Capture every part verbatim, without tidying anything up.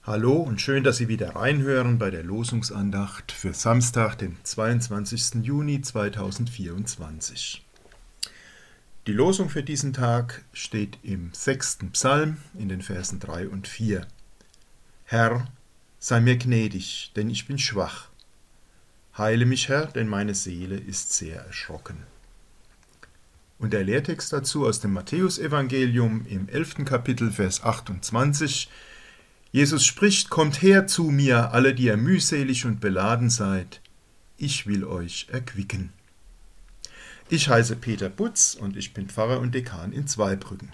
Hallo und schön, dass Sie wieder reinhören bei der Losungsandacht für Samstag, den zweiundzwanzigsten Juni zweitausendvierundzwanzig. Die Losung für diesen Tag steht im sechsten Psalm in den Versen drei und vier. Herr, sei mir gnädig, denn ich bin schwach. Heile mich, Herr, denn meine Seele ist sehr erschrocken. Und der Lehrtext dazu aus dem Matthäusevangelium im elften Kapitel, Vers achtundzwanzig. Jesus spricht, kommt her zu mir, alle, die ihr mühselig und beladen seid. Ich will euch erquicken. Ich heiße Peter Butz und ich bin Pfarrer und Dekan in Zweibrücken.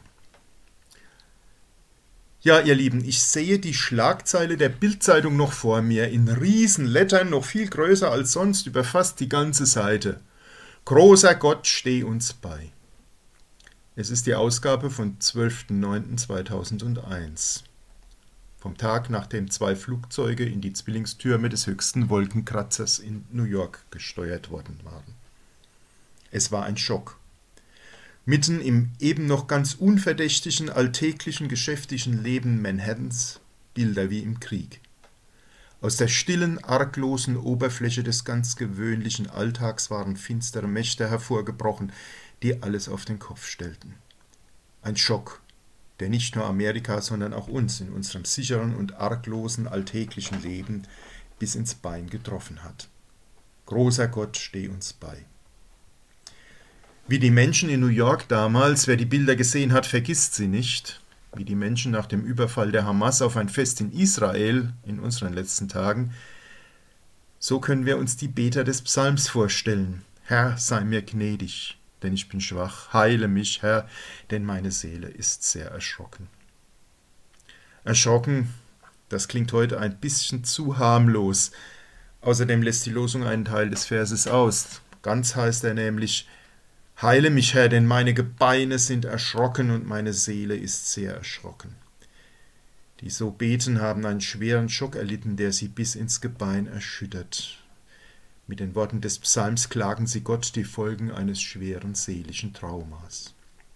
Ja, ihr Lieben, ich sehe die Schlagzeile der Bild-Zeitung noch vor mir, in Riesenlettern, noch viel größer als sonst, über fast die ganze Seite. Großer Gott, steh uns bei. Es ist die Ausgabe von zwölften neunten zweitausendeins. Vom Tag, nachdem zwei Flugzeuge in die Zwillingstürme des höchsten Wolkenkratzers in New York gesteuert worden waren. Es war ein Schock. Mitten im eben noch ganz unverdächtigen, alltäglichen, geschäftigen Leben Manhattans Bilder wie im Krieg. Aus der stillen, arglosen Oberfläche des ganz gewöhnlichen Alltags waren finstere Mächte hervorgebrochen, die alles auf den Kopf stellten. Ein Schock, der nicht nur Amerika, sondern auch uns in unserem sicheren und arglosen alltäglichen Leben bis ins Bein getroffen hat. Großer Gott, steh uns bei. Wie die Menschen in New York damals, wer die Bilder gesehen hat, vergisst sie nicht. Wie die Menschen nach dem Überfall der Hamas auf ein Fest in Israel in unseren letzten Tagen, so können wir uns die Beter des Psalms vorstellen. Herr, sei mir gnädig, denn ich bin schwach. Heile mich, Herr, denn meine Seele ist sehr erschrocken. Erschrocken, das klingt heute ein bisschen zu harmlos. Außerdem lässt die Losung einen Teil des Verses aus. Ganz heißt er nämlich, Heile mich, Herr, denn meine Gebeine sind erschrocken und meine Seele ist sehr erschrocken. Die so beten, haben einen schweren Schock erlitten, der sie bis ins Gebein erschüttert. Mit den Worten des Psalms klagen sie Gott die Folgen eines schweren seelischen Traumas.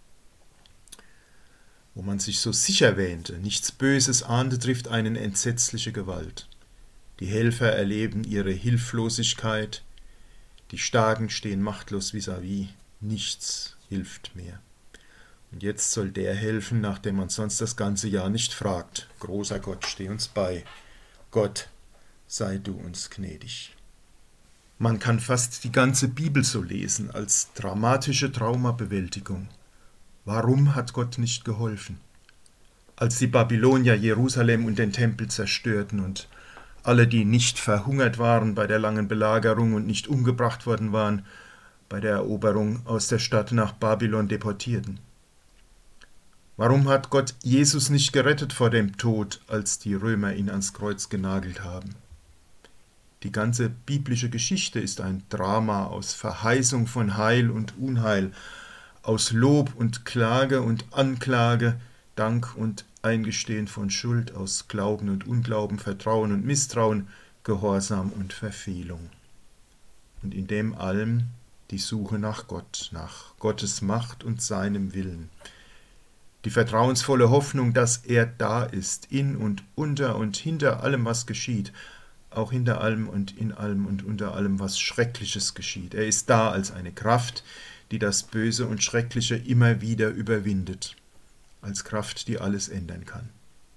Wo man sich so sicher wähnte, nichts Böses ahnte, trifft einen entsetzliche Gewalt. Die Helfer erleben ihre Hilflosigkeit, die Starken stehen machtlos vis-à-vis, nichts hilft mehr. Und jetzt soll der helfen, nach dem man sonst das ganze Jahr nicht fragt. Großer Gott, steh uns bei. Gott, sei du uns gnädig. Man kann fast die ganze Bibel so lesen, als dramatische Traumabewältigung. Warum hat Gott nicht geholfen? Als die Babylonier Jerusalem und den Tempel zerstörten und alle, die nicht verhungert waren bei der langen Belagerung und nicht umgebracht worden waren, bei der Eroberung aus der Stadt nach Babylon deportierten. Warum hat Gott Jesus nicht gerettet vor dem Tod, als die Römer ihn ans Kreuz genagelt haben? Die ganze biblische Geschichte ist ein Drama aus Verheißung von Heil und Unheil, aus Lob und Klage und Anklage, Dank und Eingestehen von Schuld, aus Glauben und Unglauben, Vertrauen und Misstrauen, Gehorsam und Verfehlung. Und in dem allem die Suche nach Gott, nach Gottes Macht und seinem Willen. Die vertrauensvolle Hoffnung, dass er da ist, in und unter und hinter allem, was geschieht, auch hinter allem und in allem und unter allem, was Schreckliches geschieht. Er ist da als eine Kraft, die das Böse und Schreckliche immer wieder überwindet, als Kraft, die alles ändern kann.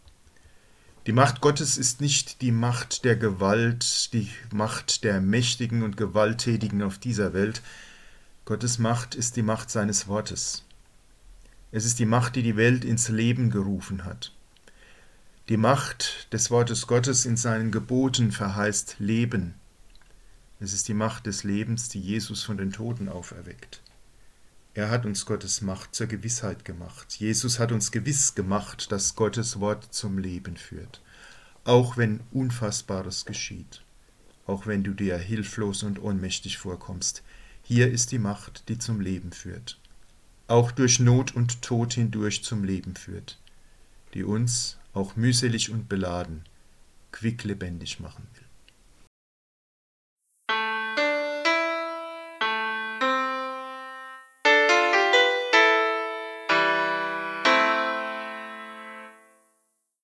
Die Macht Gottes ist nicht die Macht der Gewalt, die Macht der Mächtigen und Gewalttätigen auf dieser Welt. Gottes Macht ist die Macht seines Wortes. Es ist die Macht, die die Welt ins Leben gerufen hat. Die Macht des Wortes Gottes in seinen Geboten verheißt Leben. Es ist die Macht des Lebens, die Jesus von den Toten auferweckt. Er hat uns Gottes Macht zur Gewissheit gemacht. Jesus hat uns gewiss gemacht, dass Gottes Wort zum Leben führt. Auch wenn Unfassbares geschieht. Auch wenn du dir hilflos und ohnmächtig vorkommst. Hier ist die Macht, die zum Leben führt. Auch durch Not und Tod hindurch zum Leben führt. Die uns, auch mühselig und beladen, quicklebendig machen will.